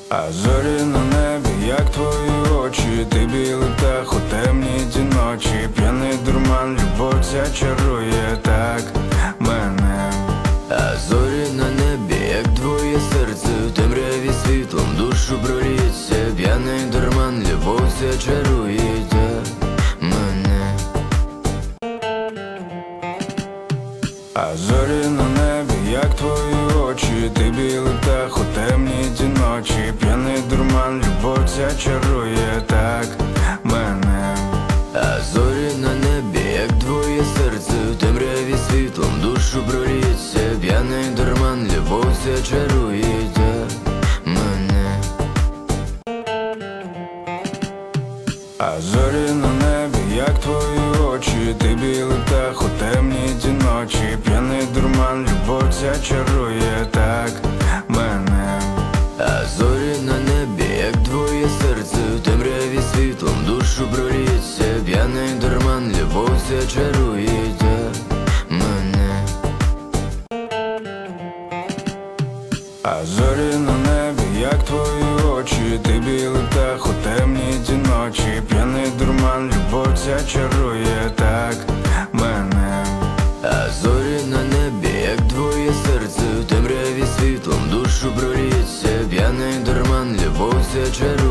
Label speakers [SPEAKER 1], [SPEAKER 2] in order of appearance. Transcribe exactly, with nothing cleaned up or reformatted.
[SPEAKER 1] А зорі на небі, як твої очі, ти білий птах у темні ті ночі. П'яний дурман, любов ця чарує так мене.
[SPEAKER 2] А зорі на небі, як твоє серце, в темряві світлом душу пролється. П'яний дурман, любов ця чарує так мене.
[SPEAKER 1] А зорі на небі, як твої очі, ти білий птах у темні ті ночі. П'яний дурман, любов ця чарує так мене.
[SPEAKER 2] А зорі на небі, як твоє серце, в темряві світлом душу пролється. П'яний дурман, любов ця чарує так мене.
[SPEAKER 1] А зорі на небі, як твої очі, ти білий птах у темні ті ночі. П'яний дурман, любов ця чарує так мене.
[SPEAKER 2] А зорі на небі, як твоє серце, в темряві світлом душу пролється. П'яний дурман, любов ця чарує так мене.
[SPEAKER 1] А зорі на небі, як твої очі, ти білий птах у темні ті ночі. П'яний дурман, любов ця чарує так мене.
[SPEAKER 2] А зорі на небі, як твоє серце, в темряві світлом душу пролється. П'яний дурман, любов ця чарує.